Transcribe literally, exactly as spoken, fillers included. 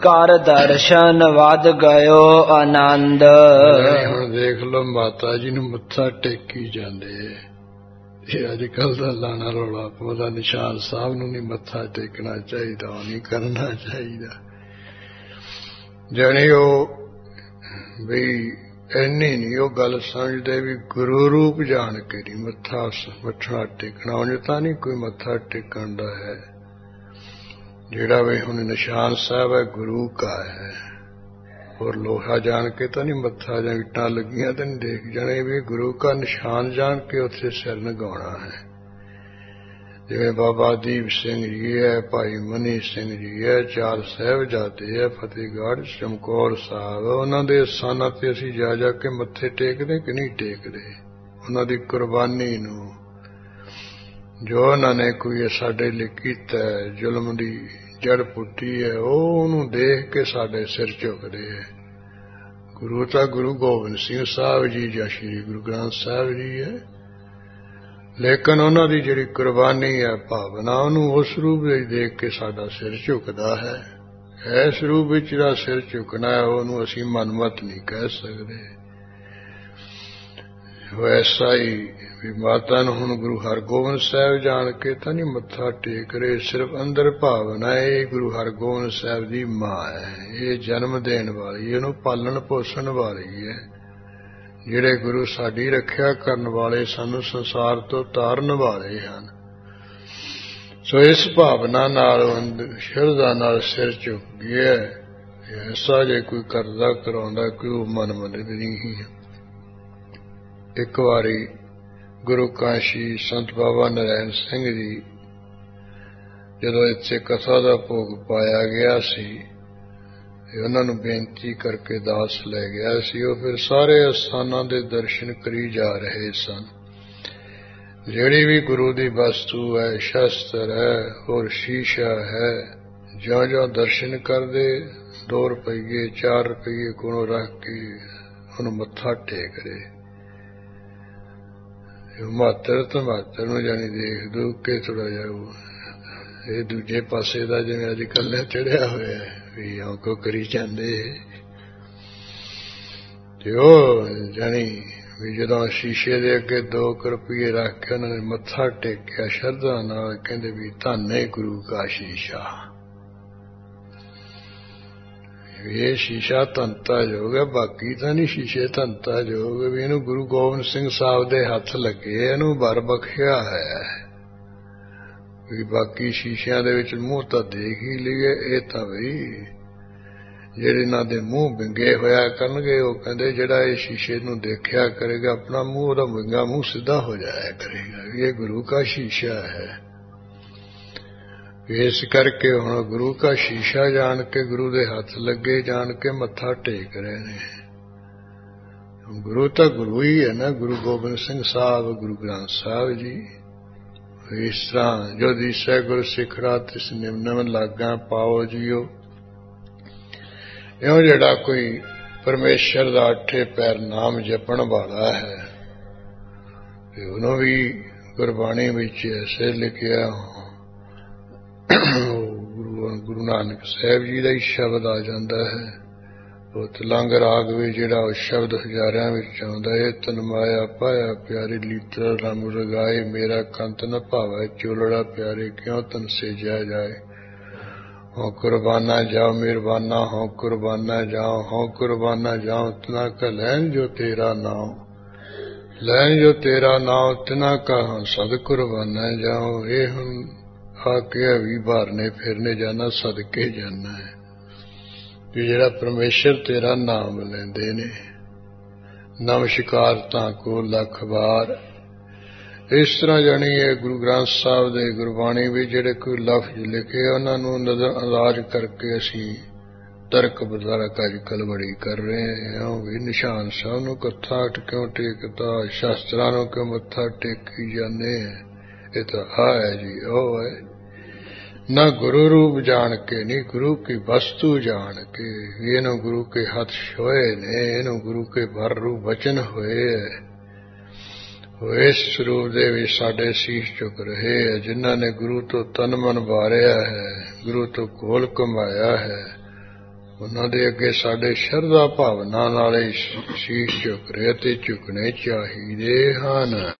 ਕਰ ਦਰਸ਼ਨ ਵਧ ਗਇਓ ਆਨੰਦ। ਹੁਣ ਦੇਖ ਲਓ ਮਾਤਾ ਜੀ ਨੂੰ ਮੱਥਾ ਟੇਕੀ ਜਾਂਦੇ। ਇਹ ਅੱਜ ਕੱਲ ਦਾ ਲਾਣਾ ਰੌਲਾ ਪਾਉਂਦਾ ਨਿਸ਼ਾਨ ਸਾਹਿਬ ਨੂੰ ਨਹੀਂ ਮੱਥਾ ਟੇਕਣਾ ਚਾਹੀਦਾ, ਉਹ ਨਹੀਂ ਕਰਨਾ ਚਾਹੀਦਾ। ਜਾਣੀ ਉਹ ਬਈ ਇੰਨੀ ਨਹੀਂ ਉਹ ਗੱਲ ਸਮਝਦੇ ਵੀ ਗੁਰੂ ਰੂਪ ਜਾਣ ਕੇ ਨਹੀਂ ਮੱਥਾ ਮੱਥਾ ਟੇਕਣਾ। ਉਂਝ ਤਾਂ ਨਹੀਂ ਕੋਈ ਮੱਥਾ ਟੇਕਣ ਦਾ ਹੈ। ਜਿਹੜਾ ਵੀ ਹੁਣ ਨਿਸ਼ਾਨ ਸਾਹਿਬ ਹੈ ਗੁਰੂ ਕਾ ਹੈ, और लोहा जान के तो नहीं मत्था ਜਾਂ ਇੱਟਾਂ ਲੱਗੀਆਂ तो नहीं देख जाने भी गुरु का निशान जान के उत्थे सिर नगाउणा है। जिवें बाबा दीप सिंह जी है, भाई मनी सिंह जी है, चार साहिबजादे है, फतेहगढ़ चमकौर साहब, उन्हां दे स्थानां ते असीं जा जा के मत्थे टेकदे कि नहीं टेकदे। उन्हां दी कुर्बानी नूं जो उन्हां ने कोई साडे लई कीता जुल्म दी जड़ पुट्टी है, ਉਹਨੂੰ देख के साडे सिर झुकदे है। गुरु तो गुरु गोबिंद सिंह साहब जी या श्री गुरु ग्रंथ साहब जी है, लेकिन उन्हां दी जिहड़ी कुर्बानी है भावना ਉਹਨੂੰ उस रूप ਵਿੱਚ देख के साडा सिर झुकदा है। इस रूप ਵਿੱਚ ਜਿਹੜਾ सिर झुकना है ਉਹਨੂੰ ਅਸੀਂ मनमत नहीं कह सकते। वैसा ही भी माता ਨੂੰ ਹੁਣ गुरु हरगोबिंद साहब जान के तो नहीं मत्था टेक रहे, सिर्फ अंदर भावना है गुरु हरगोबिंद साहब की मां है, ये जन्म देने वाली, इहनूं पालन पोषण वाली है। जिहड़े गुरु साडी रखिया करन वाले, सानू संसार तो तारन वाले हैं। सो इस भावना नाल शरधा नाल सिर झुक गया। ऐसा जे कोई करदा कराउंदा कोई मन मनद नहीं है। एक वारी गुरु काशी संत बाबा नारायण सिंह जी जदों इत्थे कथा दा भोग पाया गया सी, उन्हां नूं बेनती करके दास लै गया सी। वो फिर सारे अस्थानां दे दर्शन करी जा रहे सन। जिहड़ी भी गुरु दी वस्तु है, शस्त्र है और शीशा है, ज्यों ज्यों दर्शन करदे दो रुपये चार रुपये कोलों रख के उहनूं मत्था टेक रहे। मातर तो मातर नूं जानी देख दूख के थोड़ा जा ये दूजे पासे का जिवें अजकल चढ़िया होया भी औंको करी जांदे। ते ओह जानी भी जदों शीशे दे अगे दो रुपये रख के उन्होंने मत्था टेकिया शरधा नाल, कहंदे भी धन है गुरु का शीशा। ये शीशा धनता जोग है, बाकी तो नहीं शीशे धनता जोग भी। इनू गुरु गोबिंद सिंह साहब दे हथ लगे, इनू बर बख्शिया है। बाकी शीशिया दे विच मूँह तो देख ही लिए, ये तो बई जेड़े इन्हां दे मूँह विंगे होया करनगे, वो कहंदे जिहड़ा ये शीशे नूं देखिया करेगा अपना मूँह उहदा विंगा मूँह सीधा हो जाया करेगा। ये गुरु का शीशा है। इस करके हुण गुरु का शीशा जान के गुरु दे हथ लगे जान के मत्था टेक रहे ने। गुरु तो गुरु ही है ना, गुरु गोबिंद सिंह साहब, गुरु ग्रंथ साहब जी। इस तरह जो दिसै गुरु सिखड़ा तिस निम निम लागा पाओ जियो। इउं जिहड़ा कोई परमेश्वर दा अठे पैर नाम जपण वाला है, उन्होंने भी गुरबाणी विच ऐसे लिखिया। गुरु गुरु नानक साहब जी का ही शब्द आ जाता है। वो तलंग राग भी जिहड़ा शब्द हजारां विच आउंदा है, तन माया पाया प्यारी लीतर रंग रगाए, मेरा कंत न भावै चोलड़ा प्यारे, क्यों तन सेजा जाए। हों कुर्बाना जाओ मेहरबाना, हों कुर्बाना जाओ, हों कुर्बाना जाओ, तना का लैन जो तेरा नाम, लैन जो तेरा नाम, तना का हम सद कुर्बाना जाओ। ये हम आके भी बारने फिरने जाना, सदके जाना है कि जिहड़ा परमेश्वर तेरा नाम लेंदे ने। नमस्कार ताको लख बार। इस तरह जानी है गुरु ग्रंथ साहब दे गुरबाणी भी जिहड़े कोई लफ्ज लिखे उन्हां नूं नजर अंदाज करके असीं तर्क बतरक अजकल बड़ी कर रहे हैं। भी निशान साहब नूं कत्था क्यों टेकता, शास्त्रां नूं क्यों मत्था टेकी जाने। ये तो आ है जी ओ है ना, गुरु रूप जान के नहीं, गुरु की वस्तु जान के। इन्हों गुरु के हाथ छोए ने, इन्हों गुरु के भर रूप वचन होए है। इस रूप दे विच साडे शीश झुक रहे है, जिन्हां ने गुरु तो तन मन वारिया है, गुरु तो कोल कमाया है, ਉਹਨਾਂ ਦੇ ਅੱਗੇ ਸਾਡੇ ਸ਼ਰਧਾ ਭਾਵਨਾ ਨਾਲ ਸ਼ੀਸ਼ ਝੁਕ ਰਹੇ ਤੇ ਝੁਕਣੇ ਚਾਹੀਦੇ ਹਨ।